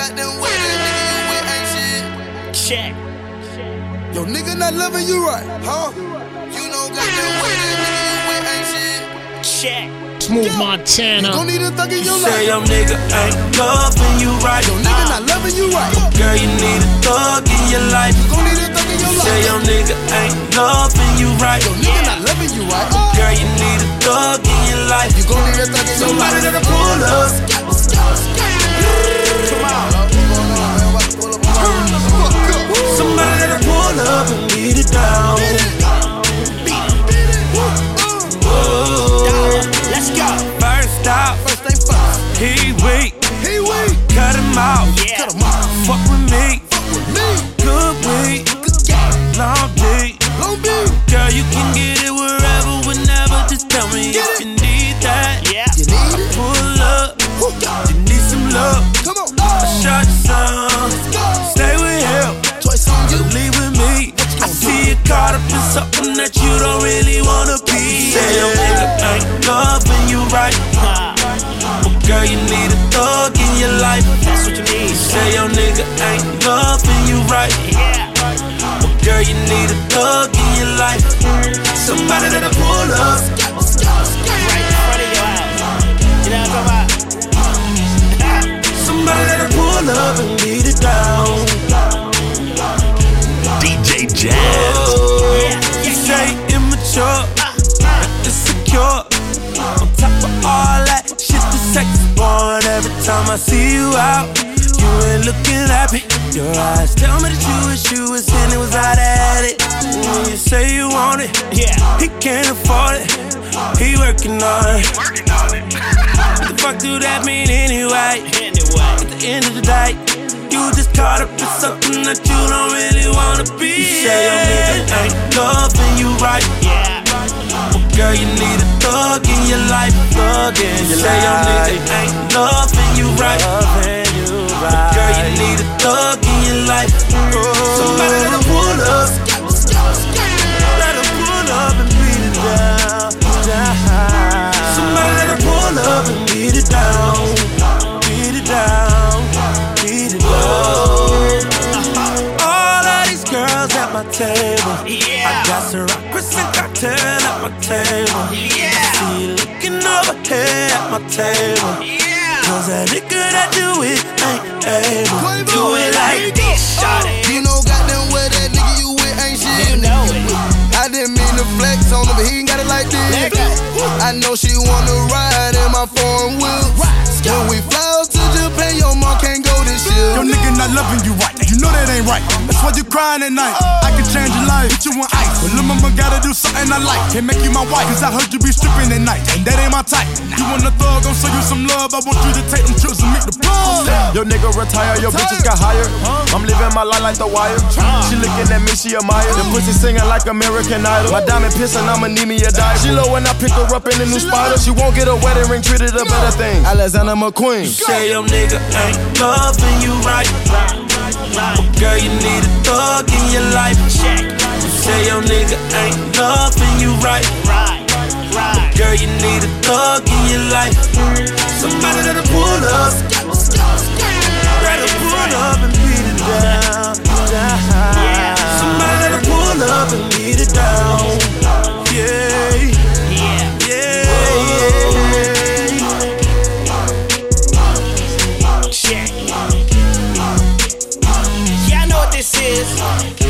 goddamn way that nigga you with ain't shit. Check. Yo, nigga not loving you right, huh? You know goddamn way that nigga you with ain't shit. Check. Smooth Montana. You gon' need a thug in your You life. say your nigga ain't loving you right. Yo, nigga not loving you right. Girl, you need a thug in your life. You gon' need a thug in your life. Say your nigga ain't loving you right. Yo, nigga not loving you right. Girl, you need a thug in your life. You gon' need a thug in your Somebody life. that'll pull up. Somebody that'll pull up and beat it down. Let's go. First stop, First thing first. he weak. He weak. Cut him out. Yeah. Cut him off. Fuck with me. Fuck with me. Good week. Good game. Long D. Long Beach. Girl, you can get it wherever, whenever. Just tell me Get if it. you need that. Yeah. You need it? Pull up. Woo. You need some love. Come on. Shot your son. Stay with him. Choice on you. Leave with me. I see you caught up in something that you don't really wanna be. Say your nigga ain't loving you right. Well, girl, you need a thug in your life. That's what you need. Say your nigga ain't loving you right. Yeah. Well, girl, you need a thug in your life. Somebody that'll pull up. Right in front of your house. You know what I'm talking about? Somebody that'll pull up and beat it down. DJ Jazz. Yeah. You say immature, insecure. On top of all that shit, the sex is born. Every time I see you out, you ain't looking happy. Your eyes tell me that you was in it, was out at it. When you say you want it, Yeah. he can't afford it. He working on it. What the fuck do that mean anyway? Anyway. At the end of the day, you just caught up in something that you don't really wanna be. You say your nigga ain't loving you right. Yeah. Girl, you need a thug in your life. Thug in your life. Say your nigga ain't loving you right. Girl, you need a thug in your life. Somebody let him pull up. Let him pull up and beat it down. Somebody let him pull up and beat it down. Beat it down. Beat it down. All of these girls at my table. Yeah. I got some rockers and cocktail at my table. Yeah. See you looking over here at my table. Yeah. Cause that nigga that do it ain't able to do it like this. Shawty. You know goddamn well that nigga you with ain't shit. You know it. I didn't mean to flex on him, but he ain't got it like this. Let go. I know she wanna ride in my foreign wheels. When we fly out to Japan, your mom can't go this year. Your nigga not loving you right. You know that ain't right. That's why you crying at night. I can change your life, put you on ice. But lil' mama gotta do something I like. Can't make you my wife, cause I heard you be stripping at night. And that ain't my type. You want a thug, gon' show you some love. I want you to take them trips and meet the plug. Your nigga retire, your bitches got hired. I'm living my life like The Wire. She looking at me, she admire. The pussy singing like American Idol. My diamond pissing, I'ma need me a dive. She low when I pick her up in the new Spider. She won't get a wedding ring, treated her better thing. Alexander McQueen. Say your nigga ain't loving you right. Girl, you need a thug in your life. Say your nigga ain't loving you right. Girl, you need a thug in your life. Somebody that'll pull up. That'll pull up and beat it down. Somebody that'll pull up and beat it down. Yeah. Yeah. Check. Yeah, I know what this is.